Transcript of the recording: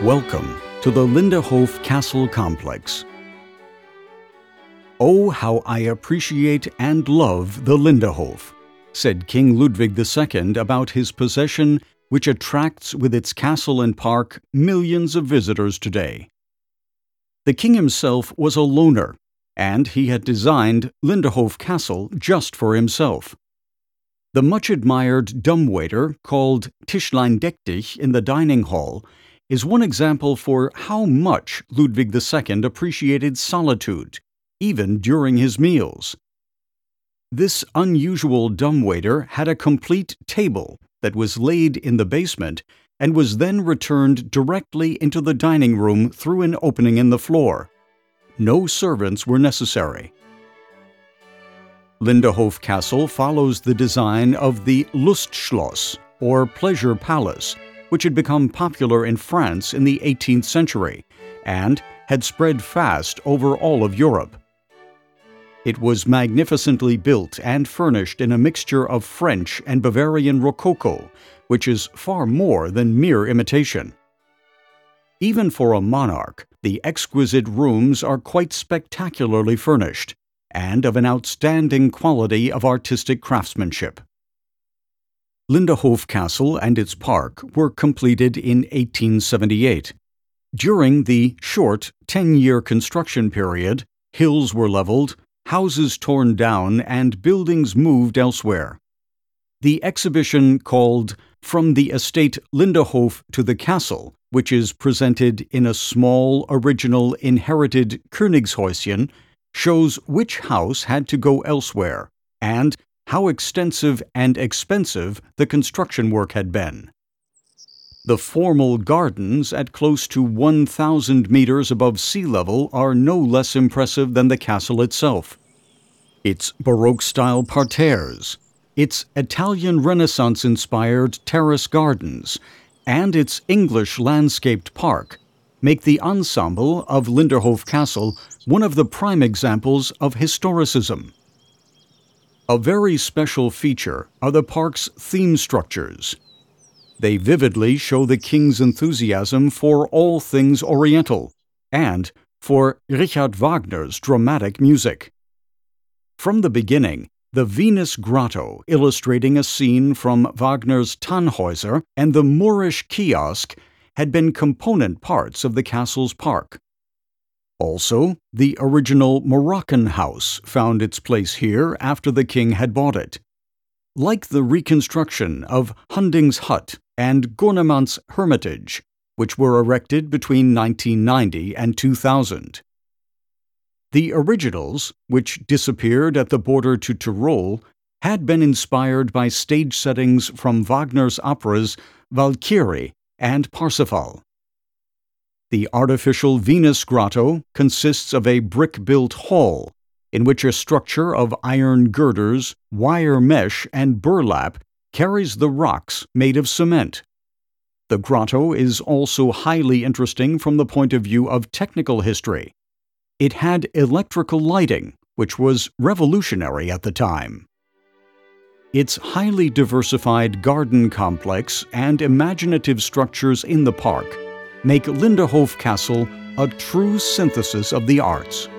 Welcome to the Lindenhof Castle Complex. "Oh, how I appreciate and love the Lindenhof," said King Ludwig II about his possession, which attracts with its castle and park millions of visitors today. The king himself was a loner, and he had designed Lindenhof Castle just for himself. The much-admired dumbwaiter, called Tischlein deck dich in the dining hall, is one example for how much Ludwig II appreciated solitude, even during his meals. This unusual dumbwaiter had a complete table that was laid in the basement and was then returned directly into the dining room through an opening in the floor. No servants were necessary. Lindenhof Castle follows the design of the Lustschloss, or Pleasure Palace, which had become popular in France in the 18th century and had spread fast over all of Europe. It was magnificently built and furnished in a mixture of French and Bavarian Rococo, which is far more than mere imitation. Even for a monarch, the exquisite rooms are quite spectacularly furnished and of an outstanding quality of artistic craftsmanship. Lindenhof Castle and its park were completed in 1878. During the short 10-year construction period, hills were leveled, houses torn down, and buildings moved elsewhere. The exhibition called From the Estate Lindenhof to the Castle, which is presented in a small, original, inherited Königshäuschen, shows which house had to go elsewhere, and how extensive and expensive the construction work had been. The formal gardens at close to 1,000 meters above sea level are no less impressive than the castle itself. Its Baroque-style parterres, its Italian Renaissance-inspired terrace gardens, and its English landscaped park make the ensemble of Lindenhof Castle one of the prime examples of historicism. A very special feature are the park's theme structures. They vividly show the king's enthusiasm for all things Oriental and for Richard Wagner's dramatic music. From the beginning, the Venus Grotto, illustrating a scene from Wagner's Tannhäuser, and the Moorish kiosk had been component parts of the castle's park. Also, the original Moroccan house found its place here after the king had bought it. Like the reconstruction of Hunding's Hut and Gornemant's Hermitage, which were erected between 1990 and 2000. The originals, which disappeared at the border to Tyrol, had been inspired by stage settings from Wagner's operas Valkyrie and Parsifal. The artificial Venus Grotto consists of a brick-built hall, in which a structure of iron girders, wire mesh, and burlap carries the rocks made of cement. The grotto is also highly interesting from the point of view of technical history. It had electrical lighting, which was revolutionary at the time. Its highly diversified garden complex and imaginative structures in the park make Lindenhof Castle a true synthesis of the arts.